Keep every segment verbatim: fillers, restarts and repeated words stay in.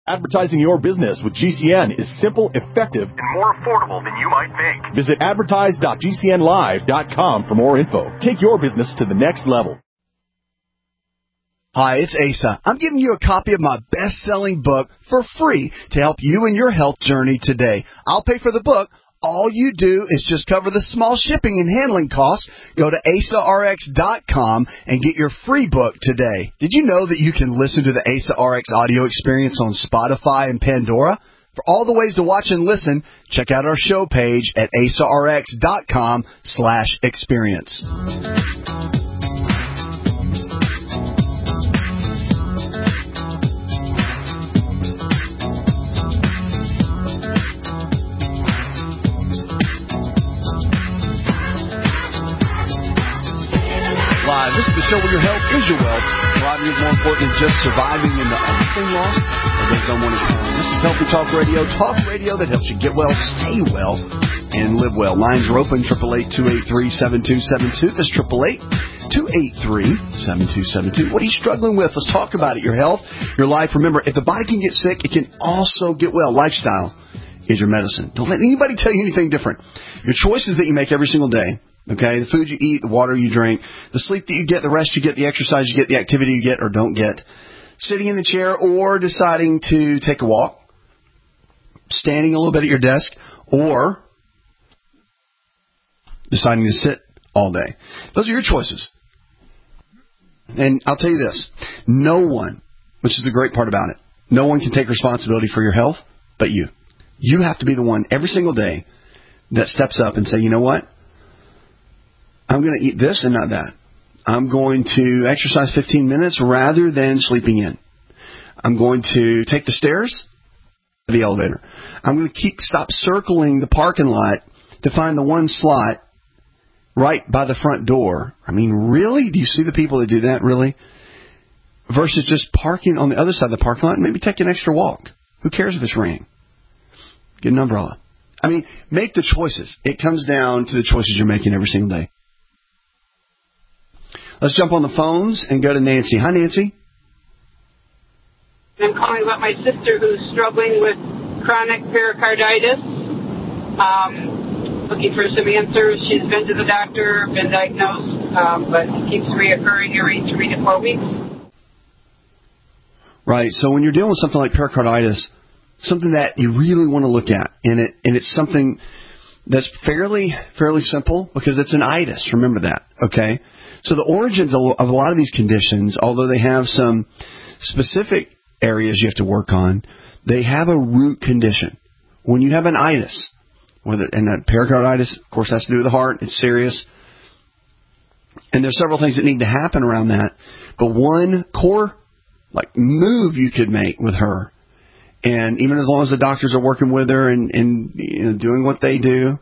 Advertising your business with G C N is simple, effective, and more affordable than you might think. Visit advertise dot g c n live dot com for more info. Take your business to the next level. Hi, it's Asa. I'm giving you a copy of my best-selling book for free to help you in your health journey today. I'll pay for the book. All you do is just cover the small shipping and handling costs. Go to asa r x dot com and get your free book today. Did you know that you can listen to the Asa R X audio experience on Spotify and Pandora? For all the ways to watch and listen, check out our show page at asa r x dot com slash experience. Live. This is the show where your health is your wealth. Thriving is more important than just surviving in the everything lost or those unwanted times. This is Healthy Talk Radio, talk radio that helps you get well, stay well, and live well. Lines are open, eight eight eight, two eight three, seven two seven two. That's eight eight eight, two eight three, seven two seven two. What are you struggling with? Let's talk about it. Your health, your life. Remember, if the body can get sick, it can also get well. Lifestyle is your medicine. Don't let anybody tell you anything different. Your choices that you make every single day. Okay, the food you eat, the water you drink, the sleep that you get, the rest you get, the exercise you get, the activity you get or don't get, sitting in the chair or deciding to take a walk, standing a little bit at your desk, or deciding to sit all day. Those are your choices. And I'll tell you this, no one, which is the great part about it, no one can take responsibility for your health but you. You have to be the one every single day that steps up and say, you know what? I'm going to eat this and not that. I'm going to exercise fifteen minutes rather than sleeping in. I'm going to take the stairs, the elevator. I'm going to keep stop circling the parking lot to find the one slot right by the front door. I mean, really? Do you see the people that do that, really? Versus just parking on the other side of the parking lot and maybe take an extra walk. Who cares if it's raining? Get an umbrella. I mean, make the choices. It comes down to the choices you're making every single day. Let's jump on the phones and go to Nancy. Hi, Nancy. I'm calling about my sister who's struggling with chronic pericarditis. Um, looking for some answers. She's been to the doctor, been diagnosed, um, but it keeps reoccurring every three to four weeks. Right. So when you're dealing with something like pericarditis, something that you really want to look at, and it and it's something that's fairly fairly simple because it's an itis. Remember that, okay? So the origins of a lot of these conditions, although they have some specific areas you have to work on, they have a root condition. When you have an itis, whether and that pericarditis, of course, has to do with the heart. It's serious. And there's several things that need to happen around that. But one core like move you could make with her, and even as long as the doctors are working with her and, and you know, doing what they do,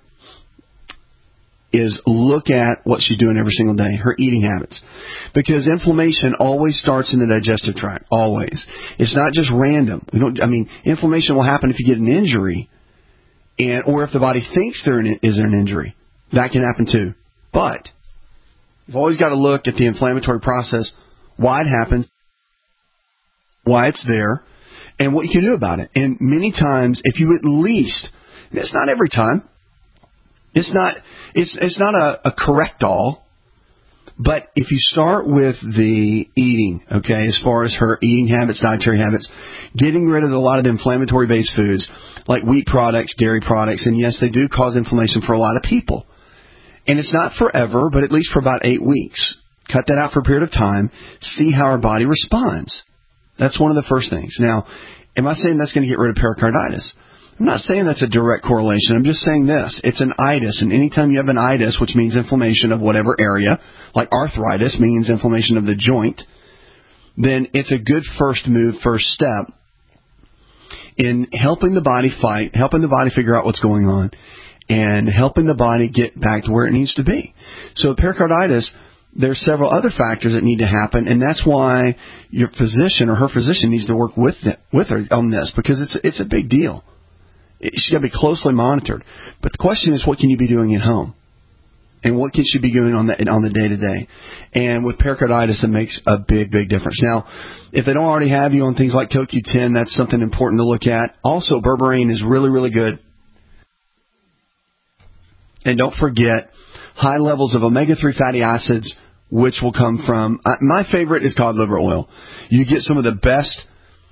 is look at what she's doing every single day, her eating habits. Because inflammation always starts in the digestive tract, always. It's not just random. We don't. I mean, inflammation will happen if you get an injury, and or if the body thinks there is an injury. That can happen too. But you've always got to look at the inflammatory process, why it happens, why it's there, and what you can do about it. And many times, if you at least, it's not every time, It's not it's it's not a, a correct-all, but if you start with the eating, okay, as far as her eating habits, dietary habits, getting rid of a lot of the inflammatory-based foods like wheat products, dairy products, and yes, they do cause inflammation for a lot of people. And it's not forever, but at least for about eight weeks. Cut that out for a period of time, see how our body responds. That's one of the first things. Now, am I saying that's going to get rid of pericarditis? I'm not saying that's a direct correlation. I'm just saying this. It's an itis, and anytime you have an itis, which means inflammation of whatever area, like arthritis means inflammation of the joint, then it's a good first move, first step in helping the body fight, helping the body figure out what's going on, and helping the body get back to where it needs to be. So pericarditis, there's several other factors that need to happen, and that's why your physician or her physician needs to work with it, with her on this, because it's it's a big deal. She's got to be closely monitored. But the question is, what can you be doing at home? and what can she be doing on the on the day-to-day. And with pericarditis, it makes a big, big difference. Now, if they don't already have you on things like C O Q ten, that's something important to look at. Also, berberine is really, really good. And don't forget, high levels of omega three fatty acids, which will come from, uh, my favorite is cod liver oil. You get some of the best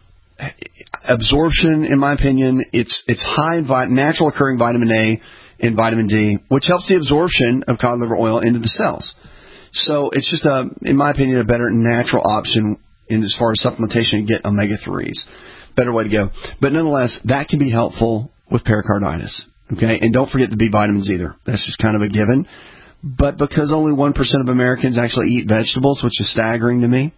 absorption, in my opinion. It's it's high in vi- natural occurring vitamin A and vitamin D, which helps the absorption of cod liver oil into the cells. So it's just, a, in my opinion, a better natural option in as far as supplementation and get omega threes. Better way to go. But nonetheless, that can be helpful with pericarditis. Okay, and don't forget the B vitamins either. That's just kind of a given. But because only one percent of Americans actually eat vegetables, which is staggering to me,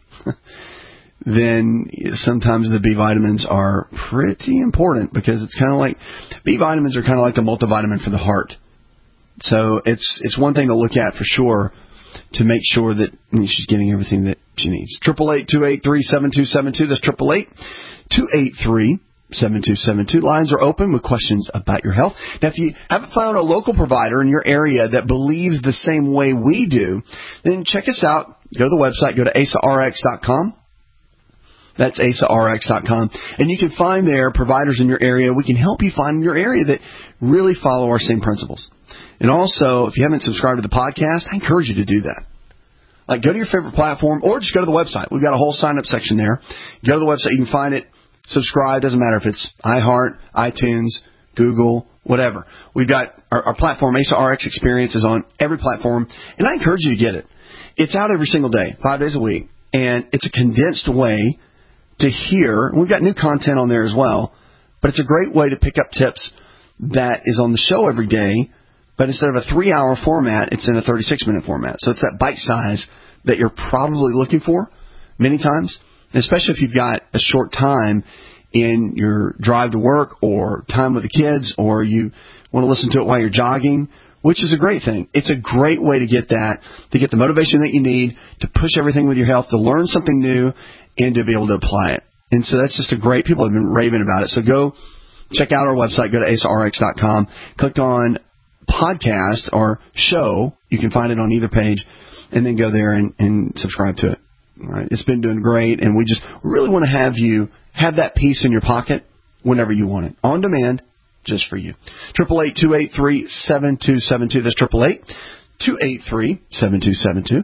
then sometimes the B vitamins are pretty important, because it's kind of like, B vitamins are kind of like the multivitamin for the heart. So it's it's one thing to look at for sure to make sure that she's getting everything that she needs. Triple eight two eight three seven two seven two. That's triple eight two eight three seven two seven two. Lines are open with questions about your health. Now, if you haven't found a local provider in your area that believes the same way we do, then check us out. Go to the website. Go to A S A R X dot com. That's A S A R X dot com. And you can find there providers in your area. We can help you find in your area that really follow our same principles. And also, if you haven't subscribed to the podcast, I encourage you to do that. Like, go to your favorite platform or just go to the website. We've got a whole sign-up section there. Go to the website. You can find it. Subscribe. Doesn't matter if it's iHeart, iTunes, Google, whatever. We've got our, our platform, A S A R X Experience, is on every platform. And I encourage you to get it. It's out every single day, five days a week. And it's a condensed way to hear. We've got new content on there as well, but it's a great way to pick up tips that is on the show every day, but instead of a three-hour format, it's in a thirty-six minute format. So it's that bite size that you're probably looking for many times, especially if you've got a short time in your drive to work or time with the kids, or you want to listen to it while you're jogging, which is a great thing. It's a great way to get that, to get the motivation that you need, to push everything with your health, to learn something new, and to be able to apply it. And so that's just a great, people have been raving about it. So go check out our website, go to A S A R X dot com, click on podcast or show, you can find it on either page, and then go there and, and subscribe to it. All right. It's been doing great, and we just really want to have you have that piece in your pocket whenever you want it, on demand, just for you. triple eight two eight three seven two seven two. That's triple eight two eight three seven two seven two.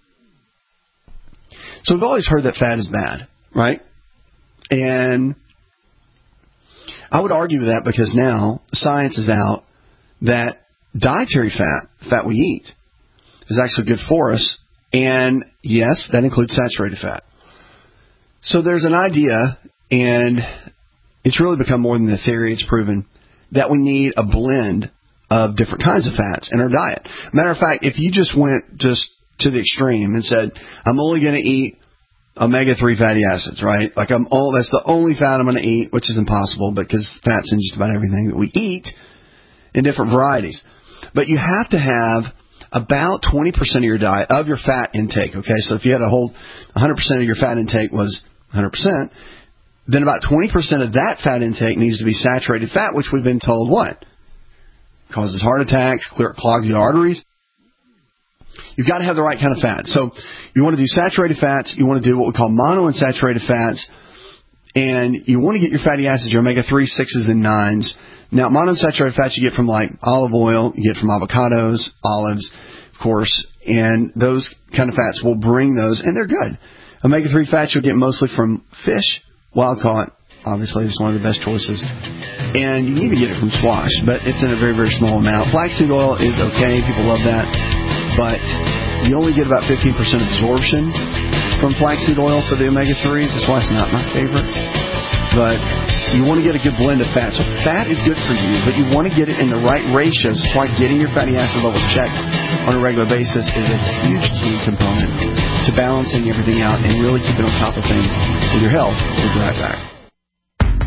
So we've always heard that fat is bad, right? And I would argue with that, because now science is out that dietary fat, fat we eat, is actually good for us. And yes, that includes saturated fat. So there's an idea, and it's really become more than a theory, it's proven, that we need a blend of different kinds of fats in our diet. Matter of fact, if you just went just to the extreme and said, I'm only going to eat omega three fatty acids, right? Like, I'm all, that's the only fat I'm going to eat, which is impossible, because fat's in just about everything that we eat in different varieties. But you have to have about twenty percent of your diet, of your fat intake, okay? So if you had a whole one hundred percent of your fat intake was one hundred percent, then about twenty percent of that fat intake needs to be saturated fat, which we've been told what? Causes heart attacks, clear, clogs the arteries. You've got to have the right kind of fat. So you want to do saturated fats. You want to do what we call monounsaturated fats. And you want to get your fatty acids, your omega three, sixes, and nines. Now, monounsaturated fats you get from, like, olive oil. You get from avocados, olives, of course. And those kind of fats will bring those, and they're good. omega three fats you'll get mostly from fish, wild-caught. Obviously, it's one of the best choices. And you can even get it from squash, but it's in a very, very small amount. Flaxseed oil is okay. People love that. But you only get about fifteen percent absorption from flaxseed oil for the omega threes. That's why it's not my favorite. But you want to get a good blend of fat. So fat is good for you, but you want to get it in the right ratios. That's why getting your fatty acid levels checked on a regular basis is a huge key component to balancing everything out and really keeping on top of things with your health. We'll be right back.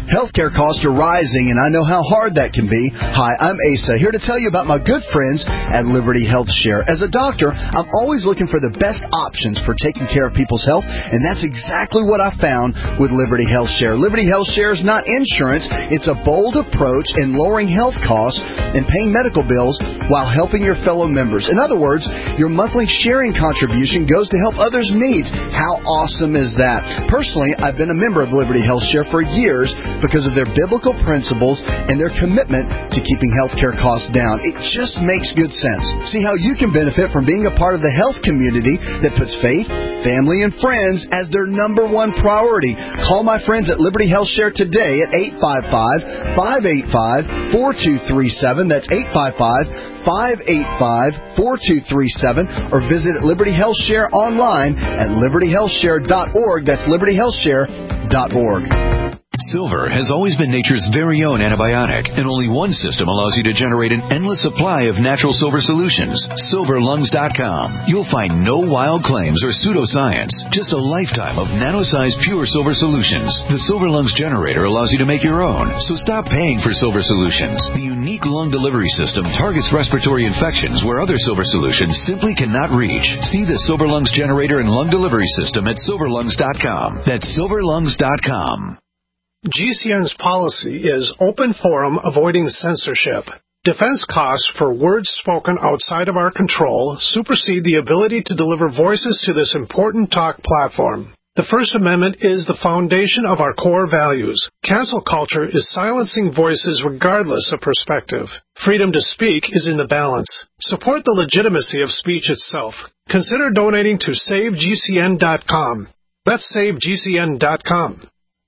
Healthcare costs are rising, and I know how hard that can be. Hi, I'm Asa, here to tell you about my good friends at Liberty Health Share. As a doctor, I'm always looking for the best options for taking care of people's health, and that's exactly what I found with Liberty Health Share. Liberty Health Share is not insurance. It's a bold approach in lowering health costs and paying medical bills while helping your fellow members. In other words, your monthly sharing contribution goes to help others' needs. How awesome is that? Personally, I've been a member of Liberty Health Share for years because of their biblical principles and their commitment to keeping healthcare costs down. It just makes good sense. See how you can benefit from being a part of the health community that puts faith, family, and friends as their number one priority. Call my friends at Liberty Health Share today at eight five five, five eight five, four two three seven. That's eight five five, five eight five, four two three seven, or visit Liberty Health Share online at liberty health share dot org. That's liberty health share dot org. Silver has always been nature's very own antibiotic, and only one system allows you to generate an endless supply of natural silver solutions. silver lungs dot com. You'll find no wild claims or pseudoscience, just a lifetime of nano-sized pure silver solutions. The Silver Lungs generator allows you to make your own, so stop paying for silver solutions. The unique lung delivery system targets respiratory infections where other silver solutions simply cannot reach. See the Silver Lungs generator and lung delivery system at silver lungs dot com. That's silver lungs dot com. G C N's policy is open forum, avoiding censorship. Defense costs for words spoken outside of our control supersede the ability to deliver voices to this important talk platform. The First Amendment is the foundation of our core values. Cancel culture is silencing voices regardless of perspective. Freedom to speak is in the balance. Support the legitimacy of speech itself. Consider donating to save G C N dot com. That's save G C N dot com.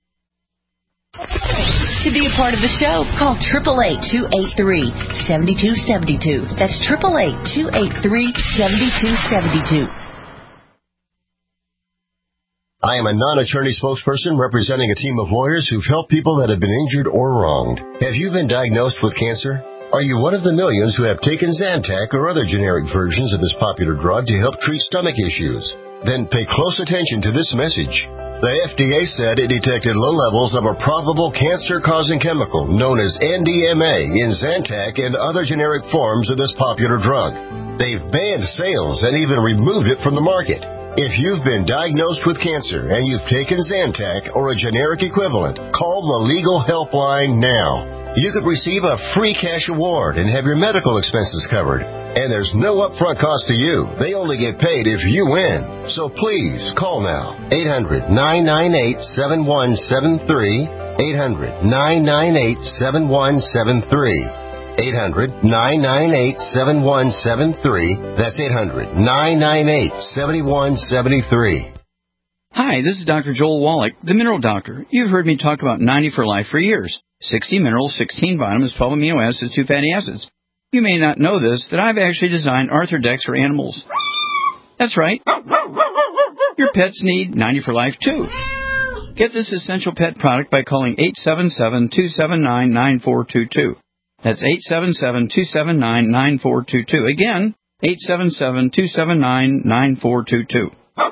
To be a part of the show, call eight eight eight, two eight three, seven two seven two. That's eight eight eight, two eight three, seven two seven two. I am a non-attorney spokesperson representing a team of lawyers who've helped people that have been injured or wronged. Have you been diagnosed with cancer? Are you one of the millions who have taken Zantac or other generic versions of this popular drug to help treat stomach issues? Then pay close attention to this message. The F D A said it detected low levels of a probable cancer-causing chemical known as N D M A in Zantac and other generic forms of this popular drug. They've banned sales and even removed it from the market. If you've been diagnosed with cancer and you've taken Zantac or a generic equivalent, call the Legal Helpline now. You could receive a free cash award and have your medical expenses covered. And there's no upfront cost to you. They only get paid if you win. So please, call now. eight hundred, nine nine eight, seven one seven three. eight hundred, nine nine eight, seven one seven three. eight hundred, nine nine eight, seven one seven three. That's eight hundred, nine nine eight, seven one seven three. Hi, this is Doctor Joel Wallach, the Mineral Doctor. You've heard me talk about ninety for Life for years. sixty minerals, sixteen vitamins, twelve amino acids, two fatty acids. You may not know this, that I've actually designed Arthrodex for animals. That's right. Your pets need ninety for Life, too. Get this essential pet product by calling eight seven seven, two seven nine, nine four two two. That's eight seven seven, two seven nine, nine four two two. Again, eight seven seven, two seven nine, nine four two two.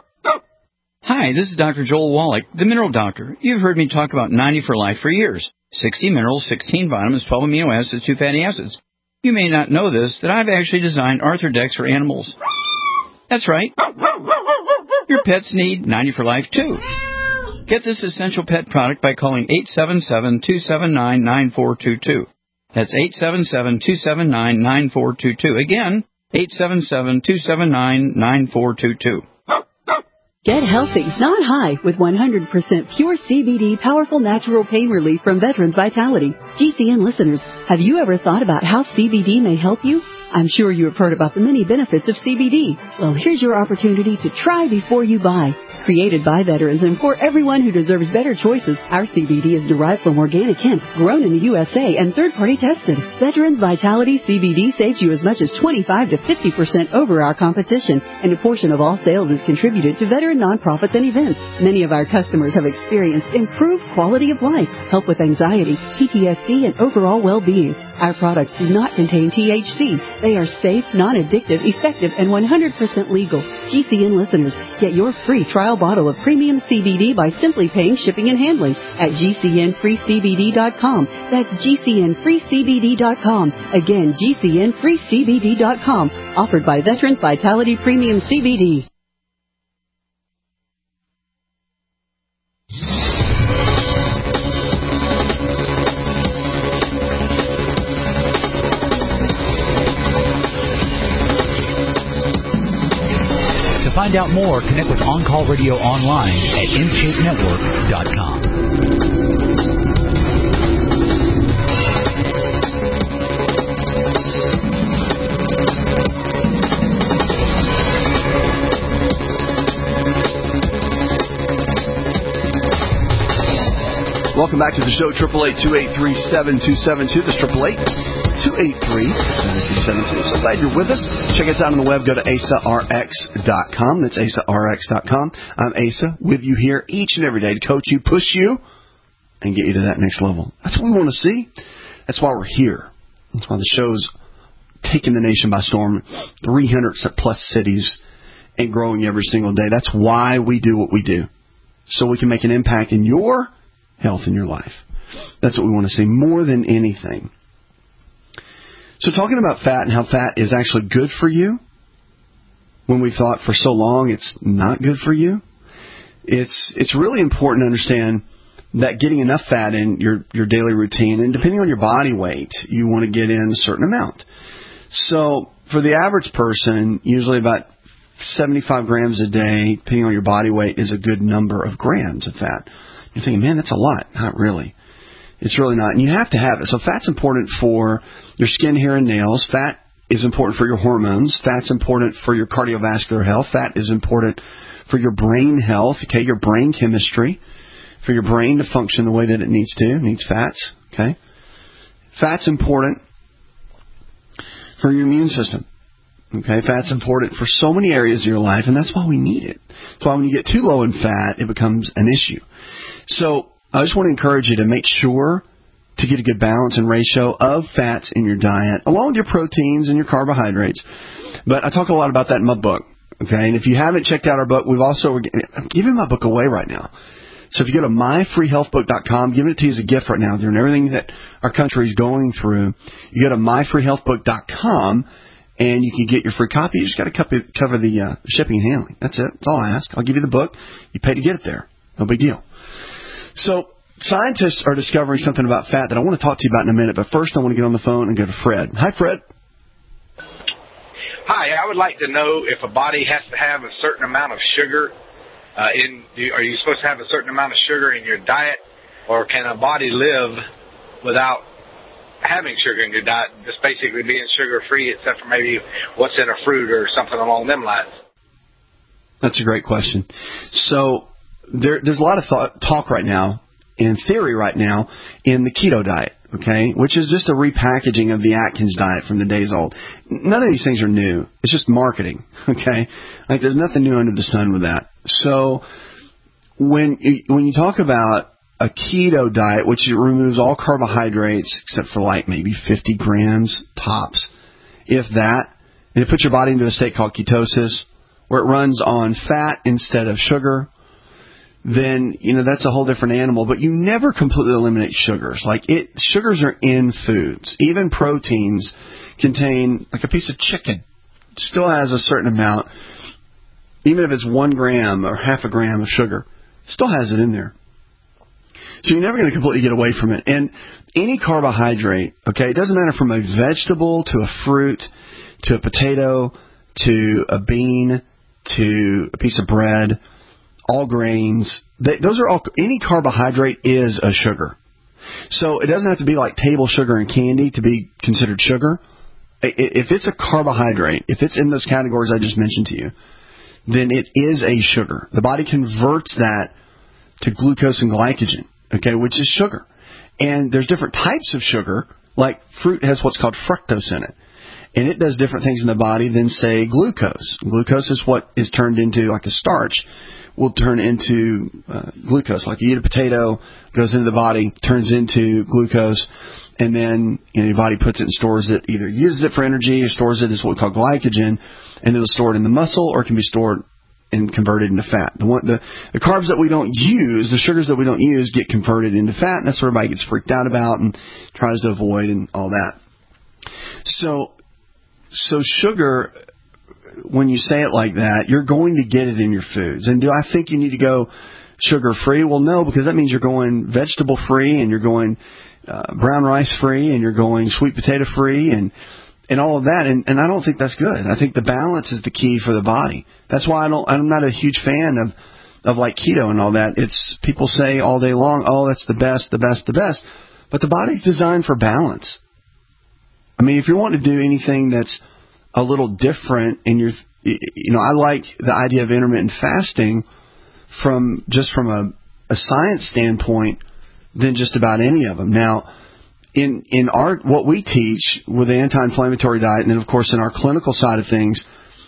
Hi, this is Doctor Joel Wallach, the Mineral Doctor. You've heard me talk about ninety for Life for years. sixty minerals, sixteen vitamins, twelve amino acids, two fatty acids. You may not know this, that I've actually designed Arthrodex for animals. That's right. Your pets need ninety for Life, too. Get this essential pet product by calling eight seven seven, two seven nine, nine four two two. That's eight seven seven, two seven nine, nine four two two. Again, eight seven seven, two seven nine, nine four two two. Get healthy, not high, with one hundred percent pure C B D powerful natural pain relief from Veterans Vitality. G C N listeners, have you ever thought about how C B D may help you? I'm sure you have heard about the many benefits of C B D. Well, here's your opportunity to try before you buy. Created by veterans and for everyone who deserves better choices, our C B D is derived from organic hemp, grown in the U S A, and third-party tested. Veterans Vitality C B D saves you as much as twenty-five to fifty percent over our competition, and a portion of all sales is contributed to veteran nonprofits and events. Many of our customers have experienced improved quality of life, help with anxiety, P T S D, and overall well-being. Our products do not contain T H C. They are safe, non-addictive, effective, and one hundred percent legal. G C N listeners, get your free trial bottle of premium C B D by simply paying shipping and handling at G C N free C B D dot com. That's G C N free C B D dot com. Again, G C N free C B D dot com. Offered by Veterans Vitality Premium C B D. To find out more, connect with On Call Radio online at in shape network dot com. Welcome back to the show, eight eight eight, two eight three, seven two seven two. That's eight eight eight, two eight three, seven two seven two. So glad you're with us. Check us out on the web. Go to asa r x dot com. That's asa r x dot com. I'm Asa, with you here each and every day to coach you, push you, and get you to that next level. That's what we want to see. That's why we're here. That's why the show's taking the nation by storm, three hundred plus cities, and growing every single day. That's why we do what we do, so we can make an impact in your health in your life. That's what we want to see more than anything. So talking about fat and how fat is actually good for you, when we thought for so long it's not good for you, it's it's really important to understand that getting enough fat in your, your daily routine, and depending on your body weight, you want to get in a certain amount. So for the average person, usually about seventy-five grams a day, depending on your body weight, is a good number of grams of fat. You're thinking, man, that's a lot. Not really. It's really not. And you have to have it. So fat's important for your skin, hair, and nails. Fat is important for your hormones. Fat's important for your cardiovascular health. Fat is important for your brain health, okay, your brain chemistry, for your brain to function the way that it needs to. It needs fats, okay? Fat's important for your immune system. Okay, fat's important for so many areas of your life, and that's why we need it. That's why when you get too low in fat, it becomes an issue. So I just want to encourage you to make sure to get a good balance and ratio of fats in your diet, along with your proteins and your carbohydrates. But I talk a lot about that in my book. Okay, and if you haven't checked out our book, we've also I'm giving my book away right now. So if you go to my free health book dot com, giving it to you as a gift right now, during everything that our country is going through, you go to my free health book dot com. And you can get your free copy. You just got to cover the uh, shipping and handling. That's it. That's all I ask. I'll give you the book. You pay to get it there. No big deal. So scientists are discovering something about fat that I want to talk to you about in a minute. But first, I want to get on the phone and go to Fred. Hi, Fred. Hi. I would like to know if a body has to have a certain amount of sugar uh, in. Are you supposed to have a certain amount of sugar in your diet, or can a body live without having sugar in your diet, just basically being sugar-free, except for maybe what's in a fruit or something along them lines? That's a great question. So there, there's a lot of thought, talk right now, in theory right now, in the keto diet, okay, which is just a repackaging of the Atkins diet from the days old. None of these things are new. It's just marketing, okay? Like, there's nothing new under the sun with that. So when when you talk about a keto diet, which removes all carbohydrates except for like maybe fifty grams tops, if that, and it puts your body into a state called ketosis, where it runs on fat instead of sugar, then, you know, that's a whole different animal. But you never completely eliminate sugars. Like, it, sugars are in foods. Even proteins contain, like a piece of chicken, still has a certain amount, even if it's one gram or half a gram of sugar, still has it in there. So you're never going to completely get away from it. And any carbohydrate, okay, it doesn't matter from a vegetable to a fruit to a potato to a bean to a piece of bread, all grains, they, those are all, any carbohydrate is a sugar. So it doesn't have to be like table sugar and candy to be considered sugar. If it's a carbohydrate, if it's in those categories I just mentioned to you, then it is a sugar. The body converts that to glucose and glycogen, okay, which is sugar. And there's different types of sugar, like fruit has what's called fructose in it. And it does different things in the body than, say, glucose. Glucose is what is turned into, like a starch, will turn into uh, glucose. Like you eat a potato, goes into the body, turns into glucose. and then you know, your body puts it and stores it, either uses it for energy or stores it as what we call glycogen, and it'll store it in the muscle or it can be stored and converted into fat. The, one, the, the carbs that we don't use, the sugars that we don't use, get converted into fat, and that's what everybody gets freaked out about and tries to avoid and all that. So, so sugar, when you say it like that, you're going to get it in your foods. And do I think you need to go sugar-free? Well, no, because that means you're going vegetable-free and you're going uh, brown rice-free and you're going sweet potato-free and and all of that. And, and I don't think that's good. I think the balance is the key for the body. That's why I don't, I'm not a huge fan of, of like keto and all that. It's people say all day long, oh, that's the best, the best, the best. But the body's designed for balance. I mean, if you want to do anything that's a little different in your, you know, I like the idea of intermittent fasting from just from a, a science standpoint than just about any of them. Now, in in our what we teach with the anti-inflammatory diet, and then of course in our clinical side of things,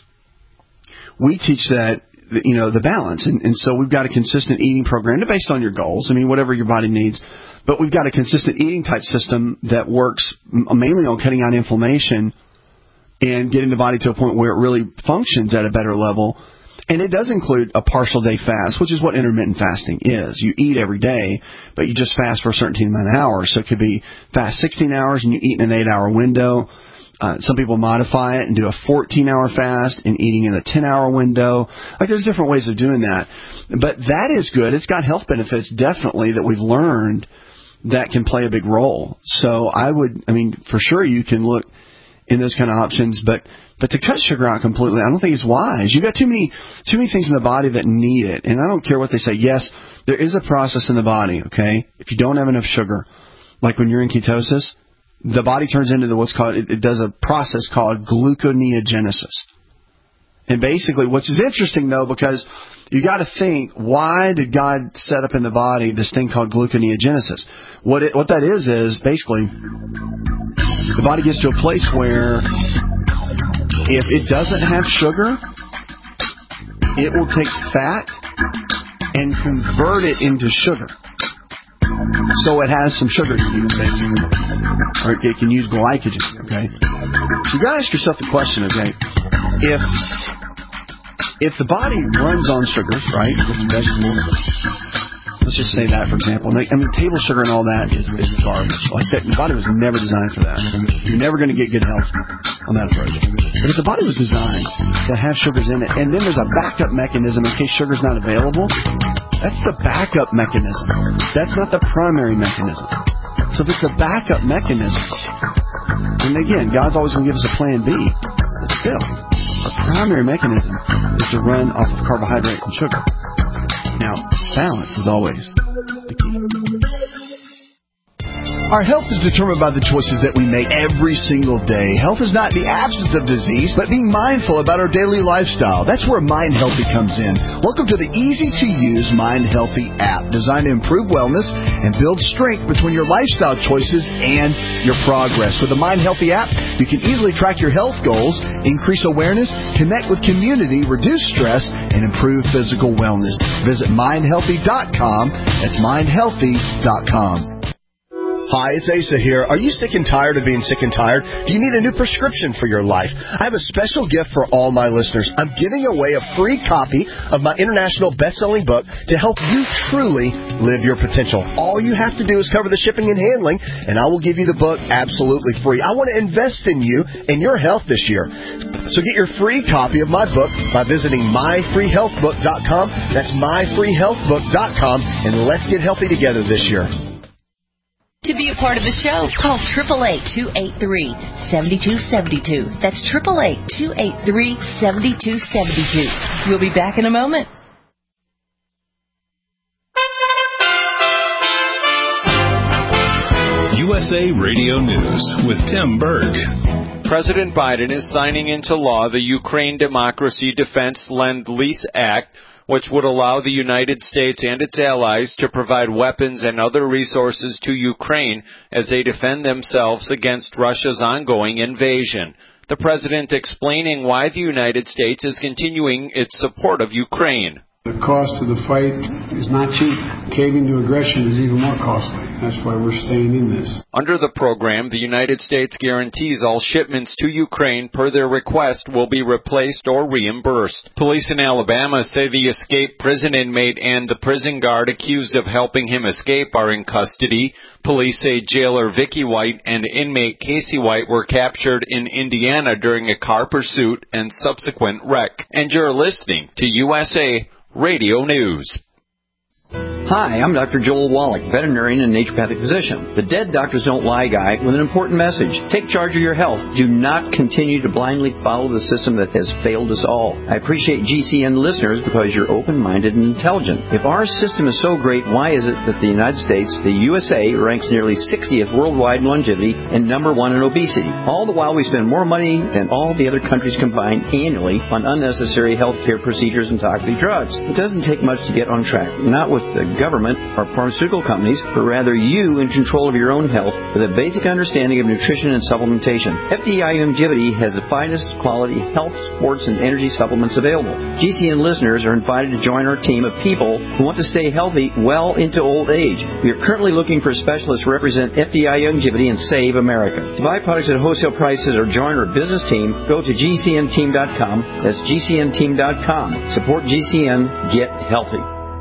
we teach that you know the balance, and, and so we've got a consistent eating program based on your goals. I mean, whatever your body needs. But we've got a consistent eating type system that works mainly on cutting out inflammation and getting the body to a point where it really functions at a better level. And it does include a partial day fast, which is what intermittent fasting is. You eat every day, but you just fast for a certain amount of hours. So it could be fast sixteen hours and you eat in an eight-hour window. Uh, some people modify it and do a fourteen-hour fast and eating in a ten-hour window. Like there's different ways of doing that. But that is good. It's got health benefits, definitely, that we've learned that can play a big role. So I would, I mean, for sure you can look in those kind of options, but but to cut sugar out completely, I don't think it's wise. You got too many too many things in the body that need it, and I don't care what they say. Yes, there is a process in the body. Okay, if you don't have enough sugar, like when you're in ketosis, the body turns into the, what's called it, it does a process called gluconeogenesis. And basically, which is interesting though, because you got to think, why did God set up in the body this thing called gluconeogenesis? What it, what that is is basically the body gets to a place where if it doesn't have sugar, it will take fat and convert it into sugar. So it has some sugar to use, basically. Or it can use glycogen, okay? So you got to ask yourself the question, okay? If if the body runs on sugars, right, with vegetables, let's just say that, for example. I mean, table sugar and all that is, is garbage. Like that, the body was never designed for that. You're never going to get good health on that approach. But if the body was designed to have sugars in it, and then there's a backup mechanism in case sugar's not available, that's the backup mechanism. That's not the primary mechanism. So if it's the backup mechanism, and again, God's always going to give us a plan B, but still, our primary mechanism is to run off of carbohydrate and sugar. Now, balance is always the key. Our health is determined by the choices that we make every single day. Health is not the absence of disease, but being mindful about our daily lifestyle. That's where Mind Healthy comes in. Welcome to the easy-to-use Mind Healthy app, designed to improve wellness and build strength between your lifestyle choices and your progress. With the Mind Healthy app, you can easily track your health goals, increase awareness, connect with community, reduce stress, and improve physical wellness. Visit mind healthy dot com. That's mind healthy dot com. Hi, it's Asa here. Are you sick and tired of being sick and tired? Do you need a new prescription for your life? I have a special gift for all my listeners. I'm giving away a free copy of my international best-selling book to help you truly live your potential. All you have to do is cover the shipping and handling, and I will give you the book absolutely free. I want to invest in you and your health this year. So get your free copy of my book by visiting my free health book dot com. That's my free health book dot com, and let's get healthy together this year. To be a part of the show, call eight eight eight, two eight three, seven two seven two. That's eight eight eight, two eight three, seven two seven two. We'll be back in a moment. U S A Radio News with Tim Berg. President Biden is signing into law the Ukraine Democracy Defense Lend-Lease Act, which would allow the United States and its allies to provide weapons and other resources to Ukraine as they defend themselves against Russia's ongoing invasion. The president explaining why the United States is continuing its support of Ukraine. The cost of the fight is not cheap. Caving to aggression is even more costly. That's why we're staying in this. Under the program, the United States guarantees all shipments to Ukraine per their request will be replaced or reimbursed. Police in Alabama say the escaped prison inmate and the prison guard accused of helping him escape are in custody. Police say jailer Vicky White and inmate Casey White were captured in Indiana during a car pursuit and subsequent wreck. And you're listening to U S A Radio News. Hi, I'm Doctor Joel Wallach, veterinarian and naturopathic physician. The Dead Doctors Don't Lie guy with an important message. Take charge of your health. Do not continue to blindly follow the system that has failed us all. I appreciate G C N listeners because you're open-minded and intelligent. If our system is so great, why is it that the United States, the U S A, ranks nearly sixtieth worldwide in longevity and number one in obesity? All the while we spend more money than all the other countries combined annually on unnecessary health care procedures and toxic drugs. It doesn't take much to get on track. Not with the government or pharmaceutical companies, but rather you in control of your own health with a basic understanding of nutrition and supplementation. F D I Longevity has the finest quality health, sports, and energy supplements available. G C N listeners are invited to join our team of people who want to stay healthy well into old age. We are currently looking for specialists to represent F D I Longevity and Save America. To buy products at wholesale prices or join our business team, go to G C N team dot com. That's G C N team dot com. Support G C N. Get healthy.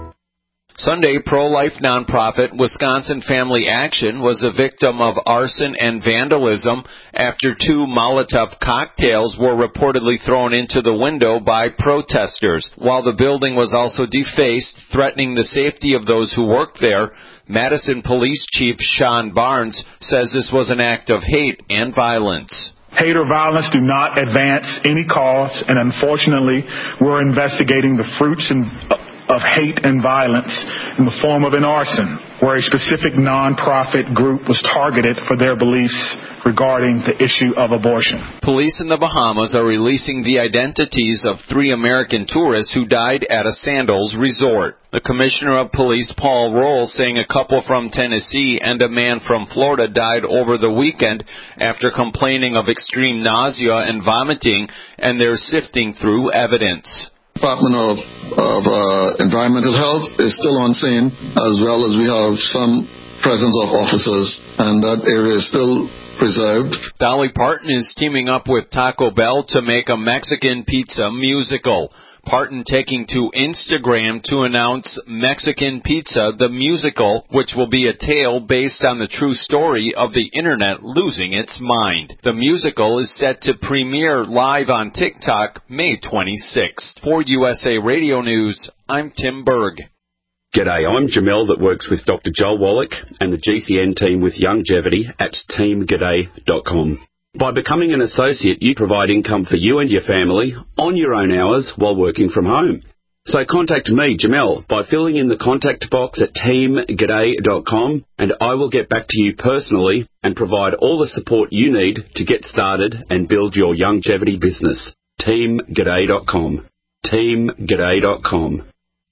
Sunday, pro-life nonprofit Wisconsin Family Action was a victim of arson and vandalism after two Molotov cocktails were reportedly thrown into the window by protesters. While the building was also defaced, threatening the safety of those who worked there, Madison Police Chief Sean Barnes says this was an act of hate and violence. Hate or violence do not advance any cause, and unfortunately, we're investigating the fruits and of hate and violence in the form of an arson, where a specific nonprofit group was targeted for their beliefs regarding the issue of abortion. Police in the Bahamas are releasing the identities of three American tourists who died at a Sandals resort. The Commissioner of Police, Paul Roll, saying a couple from Tennessee and a man from Florida died over the weekend after complaining of extreme nausea and vomiting, and they're sifting through evidence. Department of, of uh, Environmental Health is still on scene, as well as we have some presence of officers, and that area is still preserved. Dolly Parton is teaming up with Taco Bell to make a Mexican pizza musical. Parton taking to Instagram to announce Mexican Pizza, the musical, which will be a tale based on the true story of the internet losing its mind. The musical is set to premiere live on TikTok May twenty-sixth. For U S A Radio News, I'm Tim Berg. G'day, I'm Jamel that works with Doctor Joel Wallach and the G C N team with Longevity at team g'day dot com. By becoming an associate, you provide income for you and your family on your own hours while working from home. So contact me, Jamel, by filling in the contact box at team g'day dot com, and I will get back to you personally and provide all the support you need to get started and build your longevity business. team g'day dot com. team g'day dot com.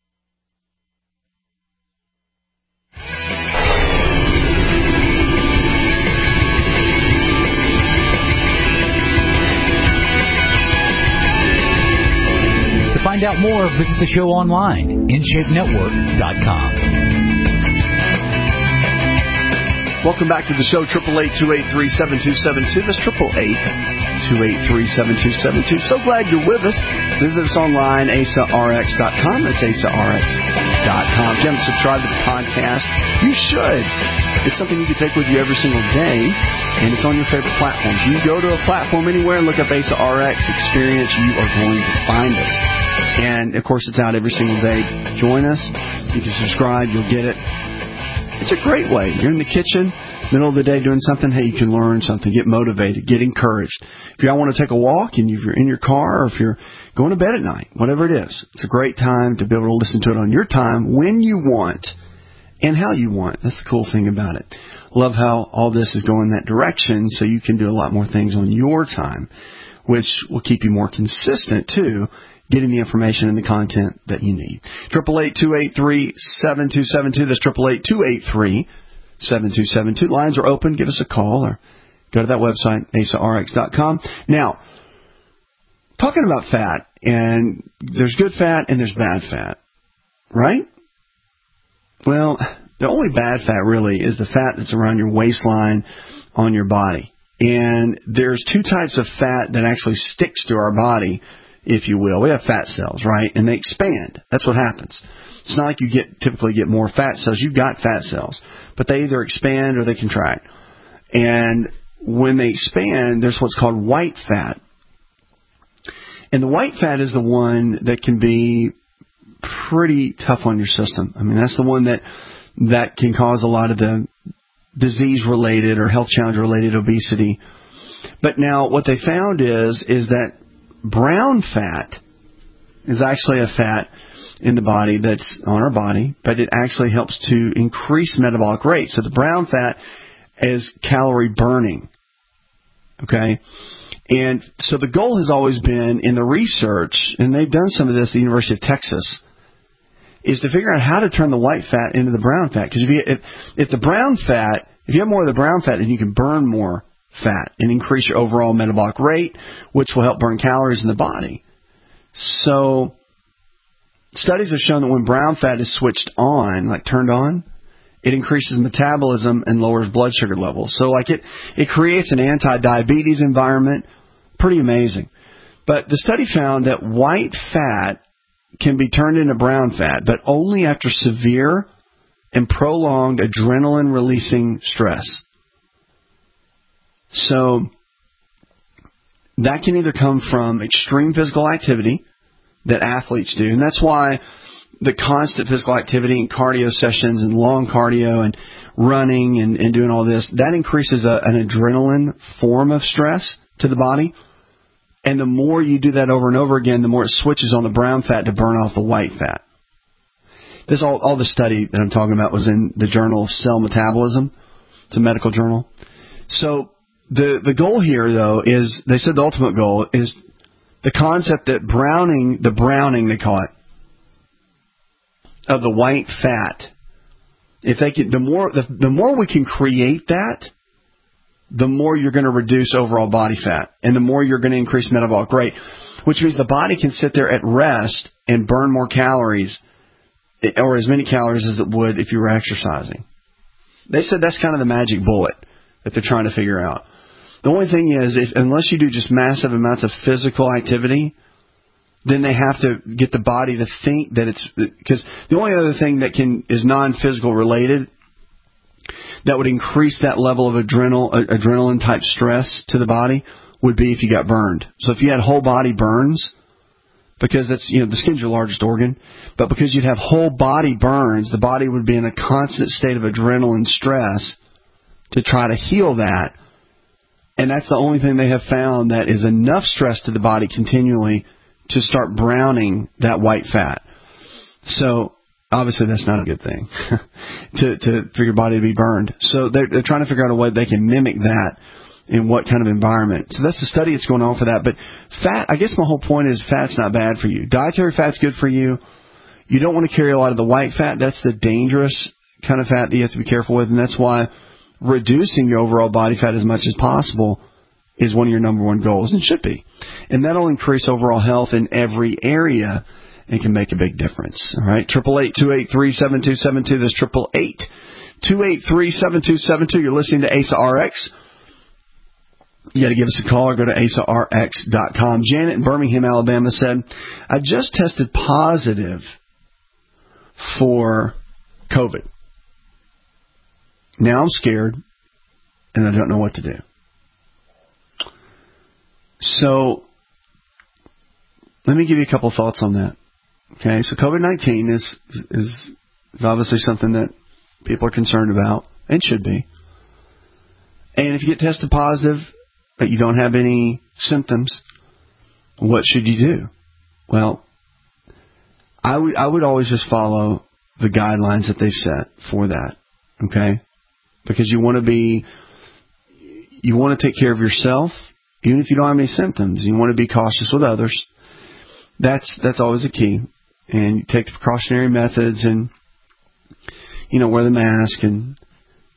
To find out more, visit the show online, in shape network dot com. Welcome back to the show, eight eight eight, two eight three, seven two seven two. That's eight eight eight, two eight three, seven two seven two. So glad you're with us. Visit us online, A S A R X dot com. That's A S A R X dot com. If you haven't subscribed to the podcast, you should. It's something you can take with you every single day, and it's on your favorite platforms. You go to a platform anywhere and look up A S A R X Experience, you are going to find us. And, of course, it's out every single day. Join us. You can subscribe. You'll get it. It's a great way. You're in the kitchen, middle of the day doing something. Hey, you can learn something, get motivated, get encouraged. If you want to take a walk and if you're in your car or if you're going to bed at night, whatever it is, it's a great time to be able to listen to it on your time when you want and how you want. That's the cool thing about it. Love how all this is going that direction so you can do a lot more things on your time, which will keep you more consistent, too, getting the information and the content that you need. eight eight eight, two eight three, seven two seven two. That's eight eight eight, two eight three, seven two seven two. Lines are open. Give us a call or go to that website, A S A R X dot com. Now, talking about fat, and there's good fat and there's bad fat. right? Well, the only bad fat really is the fat that's around your waistline on your body. And there's two types of fat that actually sticks to our body, if you will. We have fat cells, right? And they expand. That's what happens. It's not like you get typically get more fat cells. You've got fat cells, but they either expand or they contract. And when they expand, there's what's called white fat. And the white fat is the one that can be pretty tough on your system. I mean, that's the one that that can cause a lot of the disease-related or health challenge-related obesity. But now what they found is is that brown fat is actually a fat in the body that's on our body, but it actually helps to increase metabolic rate. So the brown fat is calorie burning. Okay? And so the goal has always been in the research, and they've done some of this at the University of Texas, is to figure out how to turn the white fat into the brown fat. Because if, you, if, if the brown fat, if you have more of the brown fat, then you can burn more fat and increase your overall metabolic rate, which will help burn calories in the body. So studies have shown that when brown fat is switched on, like turned on, it increases metabolism and lowers blood sugar levels. So like it, it creates an anti-diabetes environment. Pretty amazing. But the study found that white fat can be turned into brown fat, but only after severe and prolonged adrenaline-releasing stress. So that can either come from extreme physical activity that athletes do, and that's why the constant physical activity and cardio sessions and long cardio and running and, and doing all this, that increases a, an adrenaline form of stress to the body. And the more you do that over and over again, the more it switches on the brown fat to burn off the white fat. This all, all the study that I'm talking about was in the Journal of Cell Metabolism. It's a medical journal. So the the goal here, though, is they said the ultimate goal is the concept that browning, the browning they call it, of the white fat. If they can, the more the, the more we can create that, the more you're going to reduce overall body fat, and the more you're going to increase metabolic rate, which means the body can sit there at rest and burn more calories, or as many calories as it would if you were exercising. They said that's kind of the magic bullet that they're trying to figure out. The only thing is, if unless you do just massive amounts of physical activity, then they have to get the body to think that it's, because the only other thing that can is non-physical related that would increase that level of adrenal, adrenaline type stress to the body would be if you got burned. So if you had whole body burns, because that's, you know, the skin's your largest organ, but because you'd have whole body burns, the body would be in a constant state of adrenaline stress to try to heal that. And that's the only thing they have found that is enough stress to the body continually to start browning that white fat. So obviously that's not a good thing to, to for your body to be burned. So they're, they're trying to figure out a way they can mimic that in what kind of environment. So that's the study that's going on for that. But fat, I guess my whole point is fat's not bad for you. Dietary fat's good for you. You don't want to carry a lot of the white fat. That's the dangerous kind of fat that you have to be careful with, and that's why reducing your overall body fat as much as possible is one of your number one goals, and should be. And that'll increase overall health in every area and can make a big difference. All right, eight eight eight, two eight three, seven two seven two. That's eight eight eight, two eight three, seven two seven two. You're listening to A S A R X. You got to give us a call or go to A S A R X dot com. Janet in Birmingham, Alabama said, I just tested positive for COVID. Now I'm scared, and I don't know what to do. So let me give you a couple thoughts on that. Okay, so COVID nineteen is, is is obviously something that people are concerned about, and should be. And if you get tested positive, but you don't have any symptoms, what should you do? Well, I would I would always just follow the guidelines that they've set for that. Okay, because you want to be, you want to take care of yourself, even if you don't have any symptoms. You want to be cautious with others. That's that's always a key. And you take the precautionary methods, and you know, wear the mask, and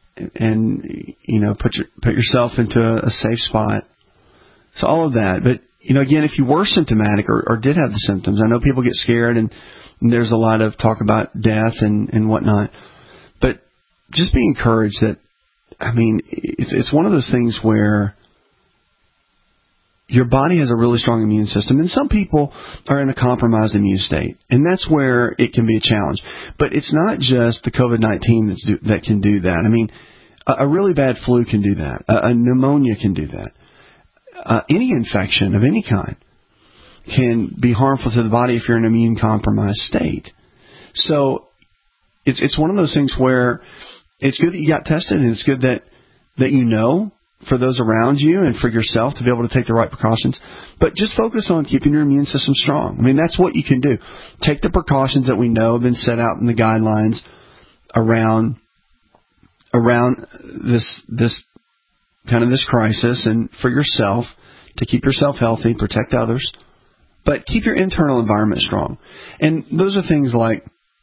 and you know, put your put yourself into a, a safe spot. So all of that. But you know, again, if you were symptomatic or, or did have the symptoms, I know people get scared and, and there's a lot of talk about death and, and whatnot. But just be encouraged that, I mean, it's it's one of those things where your body has a really strong immune system, and some people are in a compromised immune state, and that's where it can be a challenge. But it's not just the COVID nineteen that's do, that can do that. I mean, a, a really bad flu can do that. A, a pneumonia can do that. Uh, any infection of any kind can be harmful to the body if you're in an immune-compromised state. So it's it's one of those things where it's good that you got tested, and it's good that, that you know for those around you and for yourself to be able to take the right precautions. But just focus on keeping your immune system strong. I mean, that's what you can do. Take the precautions that we know have been set out in the guidelines around around this this kind of this crisis, and for yourself to keep yourself healthy, protect others, but keep your internal environment strong. And those are things like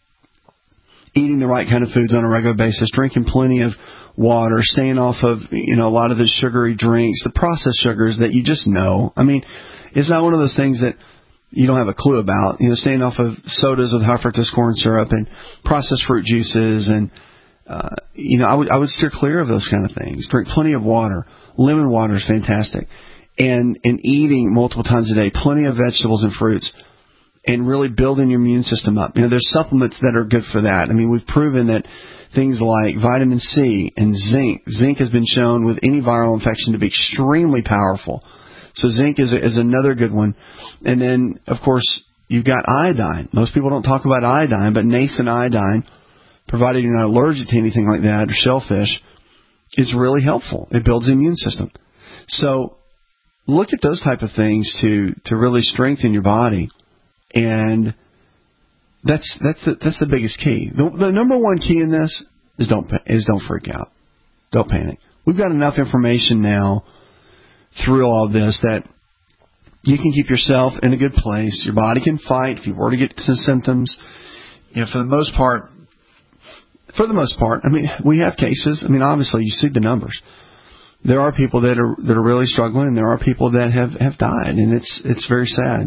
eating the right kind of foods on a regular basis, drinking plenty of water, staying off of, you know, a lot of the sugary drinks, the processed sugars that you just know. I mean, it's not one of those things that you don't have a clue about. You know, staying off of sodas with high fructose corn syrup and processed fruit juices, and uh, you know, I would I would steer clear of those kind of things. Drink plenty of water. Lemon water is fantastic, and and eating multiple times a day, plenty of vegetables and fruits, and really building your immune system up. You know, there's supplements that are good for that. I mean, we've proven that things like vitamin C and zinc. Zinc has been shown with any viral infection to be extremely powerful. So zinc is a, is another good one. And then, of course, you've got iodine. Most people don't talk about iodine, but nascent iodine, provided you're not allergic to anything like that or shellfish, is really helpful. It builds the immune system. So look at those type of things to, to really strengthen your body. And that's that's the, that's the biggest key. The, the number one key in this is don't is don't freak out, don't panic. We've got enough information now through all of this that you can keep yourself in a good place. Your body can fight if you were to get some symptoms. You know, for the most part, for the most part, I mean, we have cases. I mean, obviously, you see the numbers. There are people that are that are really struggling, and there are people that have, have died, and it's it's very sad.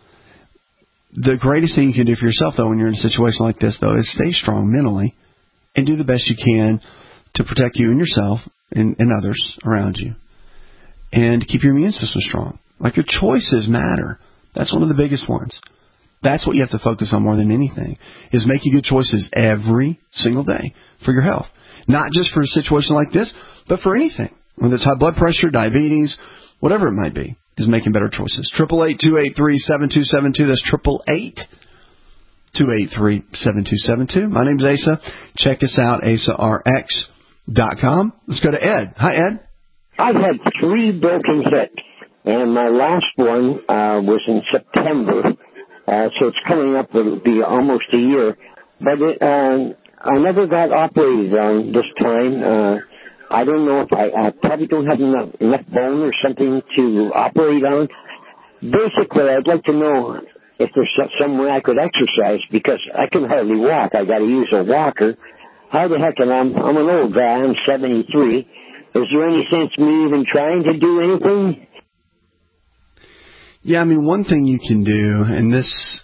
The greatest thing you can do for yourself, though, when you're in a situation like this, though, is stay strong mentally and do the best you can to protect you and yourself and, and others around you, and keep your immune system strong. Like, your choices matter. That's one of the biggest ones. That's what you have to focus on more than anything, is making good choices every single day for your health. Not just for a situation like this, but for anything. Whether it's high blood pressure, diabetes, whatever it might be, is making better choices. eight eight eight, two eight three, seven two seven two. That's eight eight eight, two eight three, seven two seven two. My name's Asa. Check us out, asa r x dot com. Let's go to Ed. Hi, Ed. I've had three broken hips, and my last one uh, was in September, uh, so it's coming up, it'll be almost a year. But it, uh, I never got operated on this time. Uh, I don't know if I, I probably don't have enough, enough bone or something to operate on. Basically, I'd like to know if there's some way I could exercise, because I can hardly walk. I got to use a walker. How the heck, and I'm, I'm an old guy. I'm seventy-three. Is there any sense me even trying to do anything? Yeah, I mean, one thing you can do, and this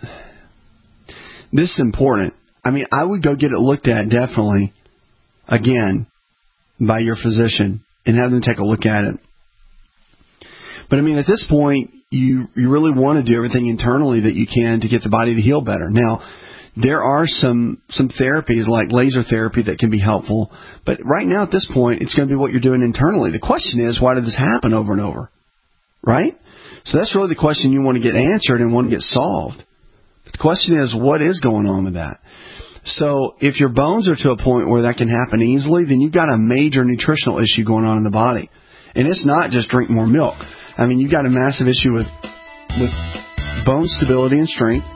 this is important. I mean, I would go get it looked at, definitely, again, by your physician, and have them take a look at it. But I mean, at this point, you you really want to do everything internally that you can to get the body to heal better. Now, there are some some therapies like laser therapy that can be helpful, but right now at this point, it's going to be what you're doing internally. The question is, why did this happen over and over? Right? So that's really the question you want to get answered and want to get solved. But the question is, what is going on with that? So if your bones are to a point where that can happen easily, then you've got a major nutritional issue going on in the body. And it's not just drink more milk. I mean, you've got a massive issue with with bone stability and strength.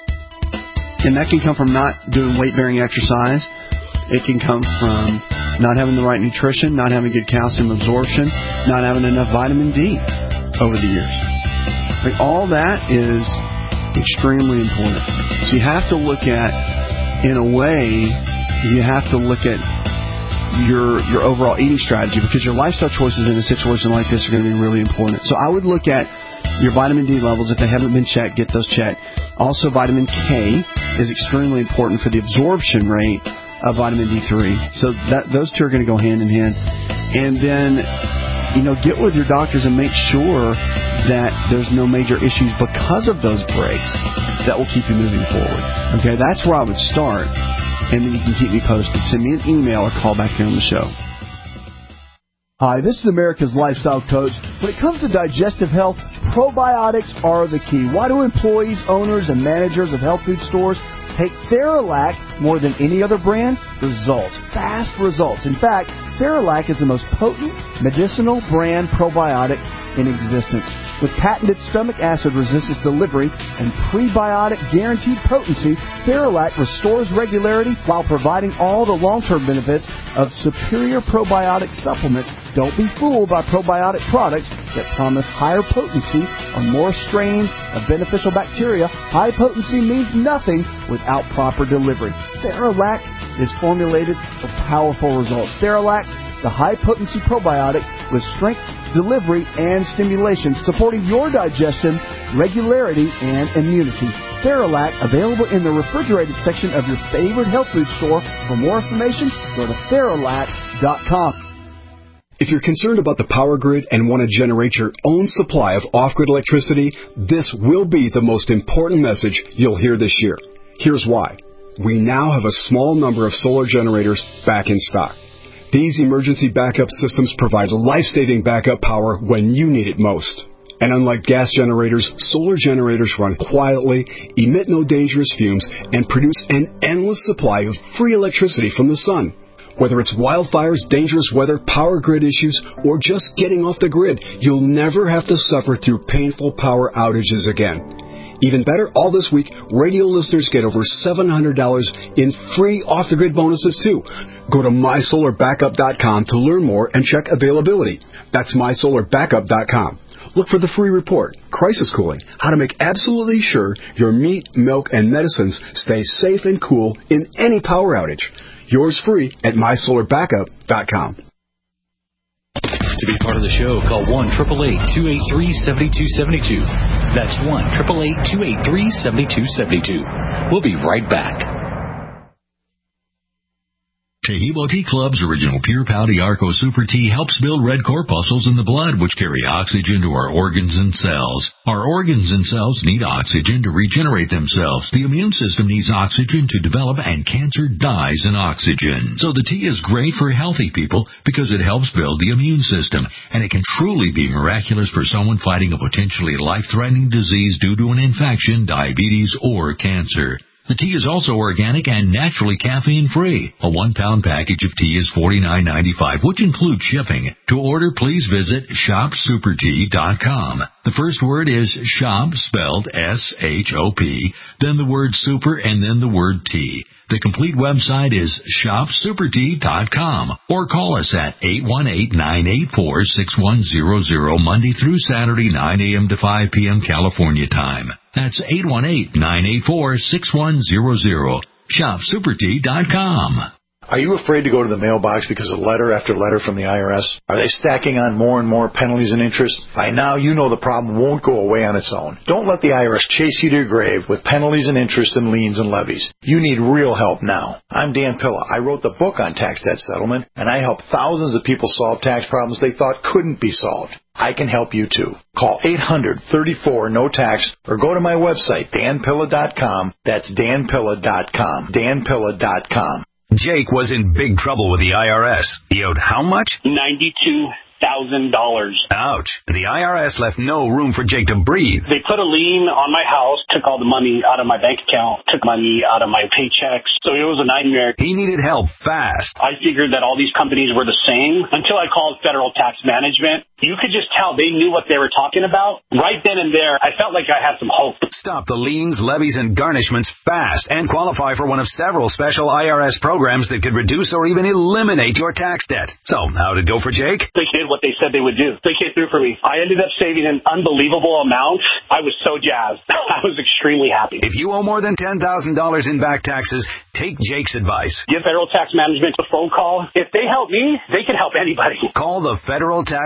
And that can come from not doing weight-bearing exercise. It can come from not having the right nutrition, not having good calcium absorption, not having enough vitamin D over the years. Like, all that is extremely important. So you have to look at, in a way, you have to look at your your overall eating strategy, because your lifestyle choices in a situation like this are going to be really important. So I would look at your vitamin D levels. If they haven't been checked, get those checked. Also, vitamin K is extremely important for the absorption rate of vitamin D three. So that those two are going to go hand in hand. And then, you know, get with your doctors and make sure that there's no major issues because of those breaks that will keep you moving forward. Okay, that's where I would start. And then you can keep me posted. Send me an email or call back here on the show. Hi, this is America's Lifestyle Coach. When it comes to digestive health, probiotics are the key. Why do employees, owners, and managers of health food stores take Theralac more than any other brand? Results. Fast results. In fact, Theralac is the most potent medicinal brand probiotic in existence. With patented stomach acid resistance delivery and prebiotic guaranteed potency, Theralac restores regularity while providing all the long-term benefits of superior probiotic supplements. Don't be fooled by probiotic products that promise higher potency on more strains of beneficial bacteria. High potency means nothing without proper delivery. Theralac is formulated for powerful results. Theralac, the high-potency probiotic with strength, delivery, and stimulation, supporting your digestion, regularity, and immunity. Theralac, available in the refrigerated section of your favorite health food store. For more information, go to Theralac dot com. If you're concerned about the power grid and want to generate your own supply of off-grid electricity, this will be the most important message you'll hear this year. Here's why. We now have a small number of solar generators back in stock. These emergency backup systems provide life-saving backup power when you need it most. And unlike gas generators, solar generators run quietly, emit no dangerous fumes, and produce an endless supply of free electricity from the sun. Whether it's wildfires, dangerous weather, power grid issues, or just getting off the grid, you'll never have to suffer through painful power outages again. Even better, all this week, radio listeners get over seven hundred dollars in free off-the-grid bonuses, too. Go to my solar backup dot com to learn more and check availability. That's my solar backup dot com. Look for the free report, Crisis Cooling, how to make absolutely sure your meat, milk, and medicines stay safe and cool in any power outage. Yours free at my solar backup dot com. To be part of the show, call one eight eight eight, two eight three, seven two seven two. That's one eight eight eight, two eight three, seven two seven two. We'll be right back. Taheebo Tea Club's original Pure Pouty Arco Super Tea helps build red corpuscles in the blood, which carry oxygen to our organs and cells. Our organs and cells need oxygen to regenerate themselves. The immune system needs oxygen to develop, and cancer dies in oxygen. So the tea is great for healthy people because it helps build the immune system, and it can truly be miraculous for someone fighting a potentially life-threatening disease due to an infection, diabetes, or cancer. The tea is also organic and naturally caffeine-free. A one-pound package of tea is forty-nine ninety-five, which includes shipping. To order, please visit shop super tea dot com. The first word is shop, spelled S H O P, then the word super, and then the word tea. The complete website is shop super tea dot com, or call us at eight one eight, nine eight four, six one zero zero Monday through Saturday, nine a.m. to five p.m. California time. That's eight one eight, nine eight four, six one zero zero. shop super tea dot com. Are you afraid to go to the mailbox because of letter after letter from the I R S? Are they stacking on more and more penalties and interest? By now, you know the problem won't go away on its own. Don't let the I R S chase you to your grave with penalties and interest and liens and levies. You need real help now. I'm Dan Pilla. I wrote the book on tax debt settlement, and I help thousands of people solve tax problems they thought couldn't be solved. I can help you too. Call eight hundred, thirty-four, no tax or go to my website, dan pilla dot com. That's dan pilla dot com. dan pilla dot com. Jake was in big trouble with the I R S. He owed how much? ninety-two thousand dollars. Ouch. The I R S left no room for Jake to breathe. They put a lien on my house, took all the money out of my bank account, took money out of my paychecks. So it was a nightmare. He needed help fast. I figured that all these companies were the same until I called Federal Tax Management. You could just tell they knew what they were talking about. Right then and there, I felt like I had some hope. Stop the liens, levies, and garnishments fast and qualify for one of several special I R S programs that could reduce or even eliminate your tax debt. So, how'd it go for Jake? They did what they said they would do. They came through for me. I ended up saving an unbelievable amount. I was so jazzed. I was extremely happy. If you owe more than ten thousand dollars in back taxes, take Jake's advice. Give Federal Tax Management a phone call. If they help me, they can help anybody. Call the Federal Tax Management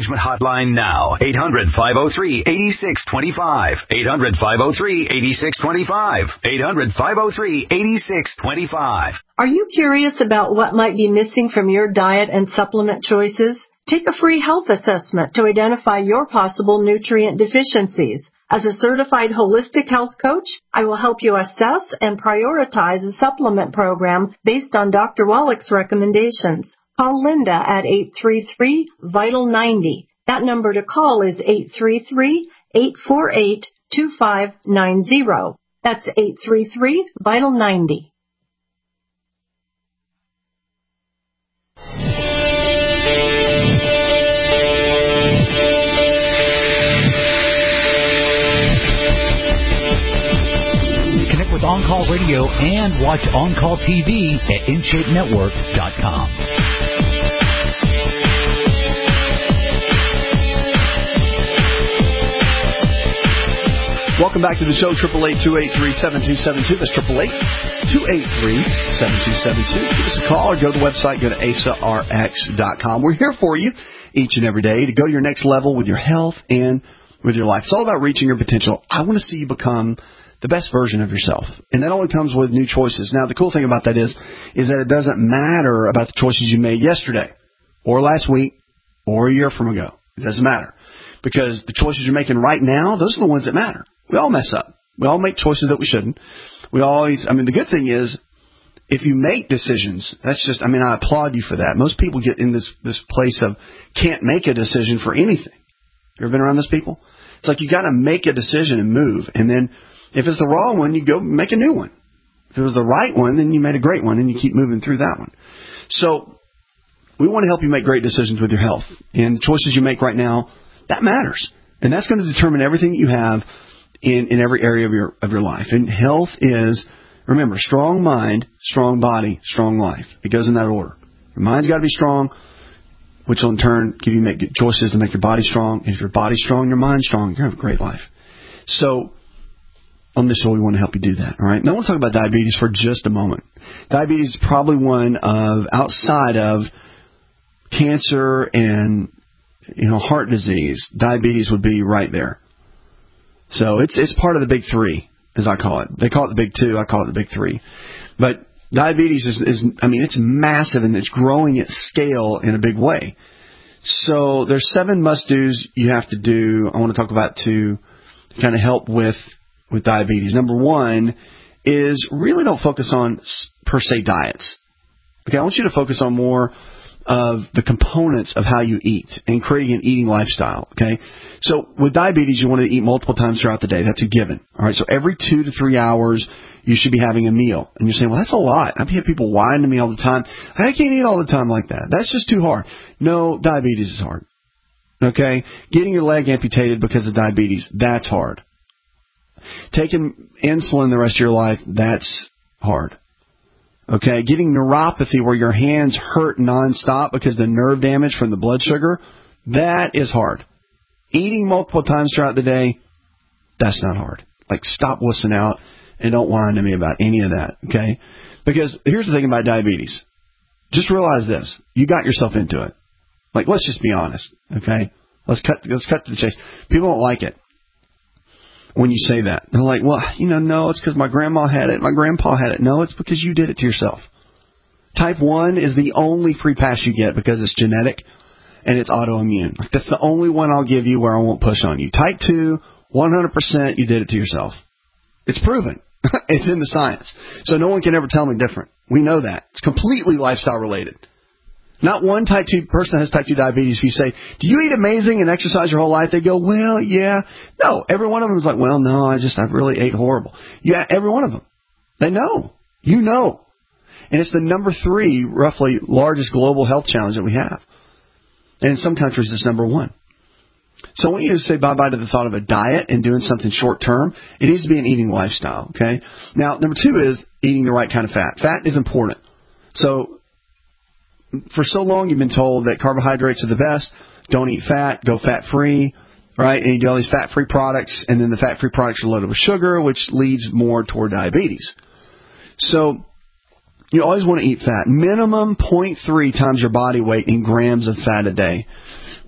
Management Hotline now. eight hundred, five oh three, eight six two five. eight hundred, five oh three, eight six two five. eight hundred, five oh three, eight six two five. Are you curious about what might be missing from your diet and supplement choices? Take a free health assessment to identify your possible nutrient deficiencies. As a certified holistic health coach, I will help you assess and prioritize a supplement program based on Doctor Wallach's recommendations. Call Linda at eight three three, vital ninety. That number to call is eight three three, eight four eight, two five nine zero. That's eight three three, vital ninety. With On Call Radio and watch On Call T V at in shape network dot com. Welcome back to the show, eight eight eight, two eight three, seven two seven two. That's eight eight eight, two eight three, seven two seven two. Give us a call or go to the website, go to A S A R X dot com. We're here for you each and every day to go to your next level with your health and with your life. It's all about reaching your potential. I want to see you become the best version of yourself. And that only comes with new choices. Now, the cool thing about that is, is that it doesn't matter about the choices you made yesterday or last week or a year from ago. It doesn't matter. Because the choices you're making right now, those are the ones that matter. We all mess up. We all make choices that we shouldn't. We always, I mean, the good thing is, if you make decisions, that's just, I mean, I applaud you for that. Most people get in this, this place of can't make a decision for anything. You ever been around those people? It's like you got to make a decision and move. And then if it's the wrong one, you go make a new one. If it was the right one, then you made a great one, and you keep moving through that one. So we want to help you make great decisions with your health. And the choices you make right now, that matters. And that's going to determine everything that you have in, in every area of your of your life. And health is, remember, strong mind, strong body, strong life. It goes in that order. Your mind's got to be strong, which will in turn give you make good choices to make your body strong. And if your body's strong, your mind's strong, you're going to have a great life. So on this show, we want to help you do that. All right. Now I want to talk about diabetes for just a moment. Diabetes is probably one of, outside of cancer and, you know, heart disease, diabetes would be right there. So it's it's part of the big three, as I call it. They call it the big two. I call it the big three. But diabetes is, is I mean, it's massive, and it's growing at scale in a big way. So there's seven must-dos you have to do. I want to talk about to kind of help with with diabetes. Number one is really don't focus on per se diets. Okay, I want you to focus on more of the components of how you eat and creating an eating lifestyle. Okay, so with diabetes, you want to eat multiple times throughout the day. That's a given. All right, so every two to three hours, you should be having a meal. And you're saying, well, that's a lot. I've had people whine to me all the time. I can't eat all the time like that. That's just too hard. No, diabetes is hard. Okay, getting your leg amputated because of diabetes, that's hard. Taking insulin the rest of your life, that's hard. Okay, getting neuropathy where your hands hurt nonstop because of the nerve damage from the blood sugar, that is hard. Eating multiple times throughout the day, that's not hard. Like, stop wussing out and don't whine to me about any of that, okay? Because here's the thing about diabetes. Just realize this. You got yourself into it. Like, let's just be honest, okay? Let's cut, let's cut to the chase. People don't like it when you say that. They're like, well, you know, no, it's because my grandma had it, my grandpa had it. No, it's because you did it to yourself. Type one is the only free pass you get because it's genetic and it's autoimmune. That's the only one I'll give you where I won't push on you. Type two, one hundred percent you did it to yourself. It's proven. It's in the science. So no one can ever tell me different. We know that. It's completely lifestyle related. Not one type two person that has type two diabetes. If you say, do you eat amazing and exercise your whole life? They go, well, yeah. No, every one of them is like, well, no, I just, I really ate horrible. Yeah, every one of them. They know. You know. And it's the number three, roughly, largest global health challenge that we have. And in some countries, it's number one. So I want you to say bye-bye to the thought of a diet and doing something short-term. It needs to be an eating lifestyle, okay? Now, number two is eating the right kind of fat. Fat is important. So for so long, you've been told that carbohydrates are the best. Don't eat fat. Go fat-free, right? And you do all these fat-free products, and then the fat-free products are loaded with sugar, which leads more toward diabetes. So you always want to eat fat. Minimum zero point three times your body weight in grams of fat a day.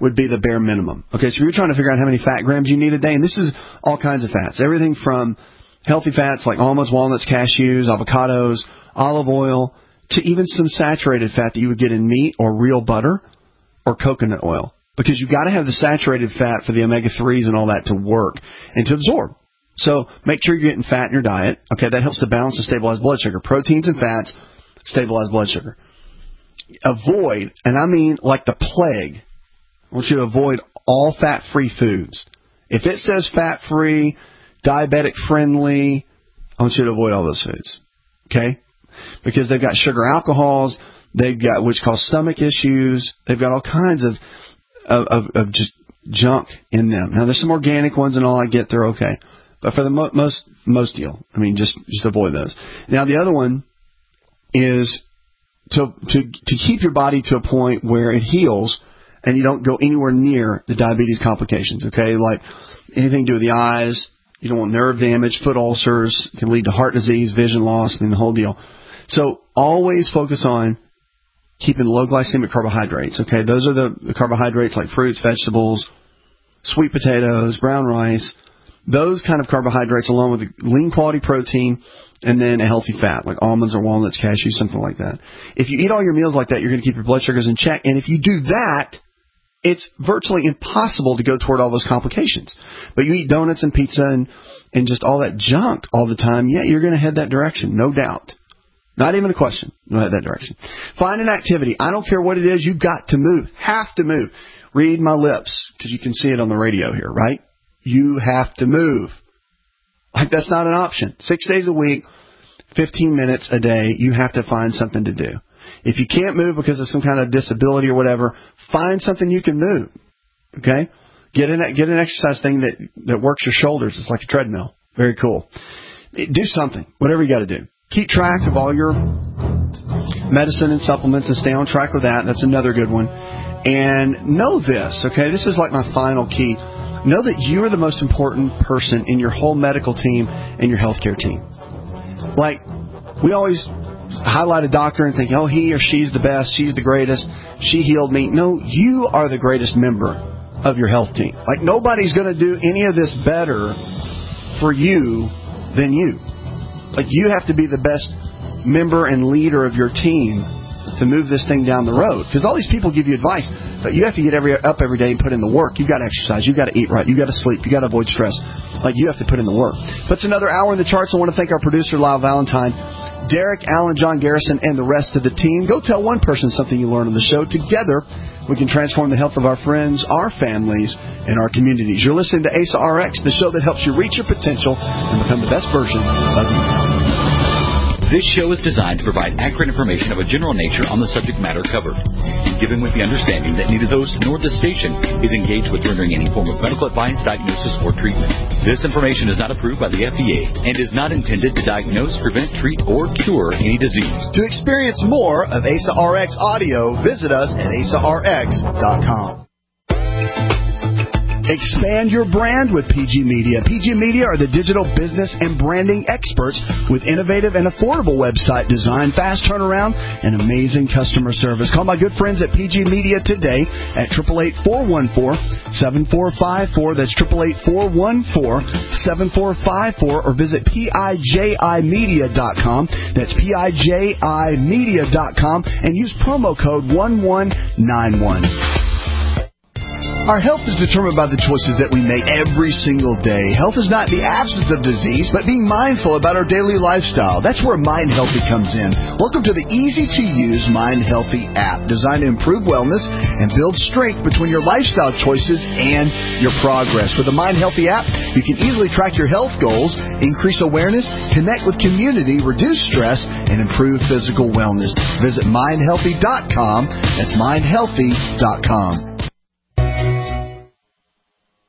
would be the bare minimum. Okay, so you're trying to figure out how many fat grams you need a day, and this is all kinds of fats. Everything from healthy fats like almonds, walnuts, cashews, avocados, olive oil, to even some saturated fat that you would get in meat or real butter or coconut oil. Because you've got to have the saturated fat for the omega threes and all that to work and to absorb. So make sure you're getting fat in your diet. Okay, that helps to balance and stabilize blood sugar. Proteins and fats stabilize blood sugar. Avoid, and I mean like the plague, I want you to avoid all fat-free foods. If it says fat-free, diabetic-friendly, I want you to avoid all those foods. Okay? Because they've got sugar alcohols, they've got, which cause stomach issues, they've got all kinds of, of, of, of just junk in them. Now, there's some organic ones and all, I get they're okay. But for the mo- most, most deal, I mean, just, just avoid those. Now, the other one is to, to, to keep your body to a point where it heals and you don't go anywhere near the diabetes complications, okay? Like anything to do with the eyes, you don't want nerve damage, foot ulcers, can lead to heart disease, vision loss, and the whole deal. So always focus on keeping low glycemic carbohydrates, okay? Those are the, the carbohydrates like fruits, vegetables, sweet potatoes, brown rice, those kind of carbohydrates along with the lean quality protein and then a healthy fat like almonds or walnuts, cashews, something like that. If you eat all your meals like that, you're going to keep your blood sugars in check. And if you do that, it's virtually impossible to go toward all those complications. But you eat donuts and pizza and, and just all that junk all the time, yeah, you're going to head that direction, no doubt. Not even a question. You'll head that direction. Find an activity. I don't care what it is, you've got to move. Have to move. Read my lips, because you can see it on the radio here, right? You have to move. Like, that's not an option. Six days a week, fifteen minutes a day, you have to find something to do. If you can't move because of some kind of disability or whatever, find something you can move. Okay? Get an, get an exercise thing that, that works your shoulders. It's like a treadmill. Very cool. Do something. Whatever you got to do. Keep track of all your medicine and supplements and stay on track with that. That's another good one. And know this, okay? This is like my final key. Know that you are the most important person in your whole medical team and your healthcare team. Like, we always highlight a doctor and think, oh, he or she's the best, she's the greatest, she healed me. No, you are the greatest member of your health team. Like, nobody's going to do any of this better for you than you. Like, you have to be the best member and leader of your team to move this thing down the road. Because all these people give you advice, but you have to get every up every day and put in the work. You've got to exercise. You've got to eat right. You've got to sleep. You've got to avoid stress. Like, you have to put in the work. But it's another hour in the charts. I want to thank our producer, Lyle Valentine, Derek, Alan, John Garrison, and the rest of the team. Go tell one person something you learned on the show. Together, we can transform the health of our friends, our families, and our communities. You're listening to A S A R X, the show that helps you reach your potential and become the best version of you. This show is designed to provide accurate information of a general nature on the subject matter covered, given with the understanding that neither the host nor the station is engaged with rendering any form of medical advice, diagnosis, or treatment. This information is not approved by the F D A and is not intended to diagnose, prevent, treat, or cure any disease. To experience more of A S A R X audio, visit us at A S A R X dot com. Expand your brand with P G Media. P G Media are the digital business and branding experts with innovative and affordable website design, fast turnaround, and amazing customer service. Call my good friends at P G Media today at eight eight eight, four one four, seven four five four. That's eight eight eight, four one four, seven four five four. Or visit P I J I media dot com. That's P I J I media dot com. And use promo code one one nine one. Our health is determined by the choices that we make every single day. Health is not the absence of disease, but being mindful about our daily lifestyle. That's where Mind Healthy comes in. Welcome to the easy-to-use Mind Healthy app, designed to improve wellness and build strength between your lifestyle choices and your progress. With the Mind Healthy app, you can easily track your health goals, increase awareness, connect with community, reduce stress, and improve physical wellness. Visit mind healthy dot com. That's mind healthy dot com.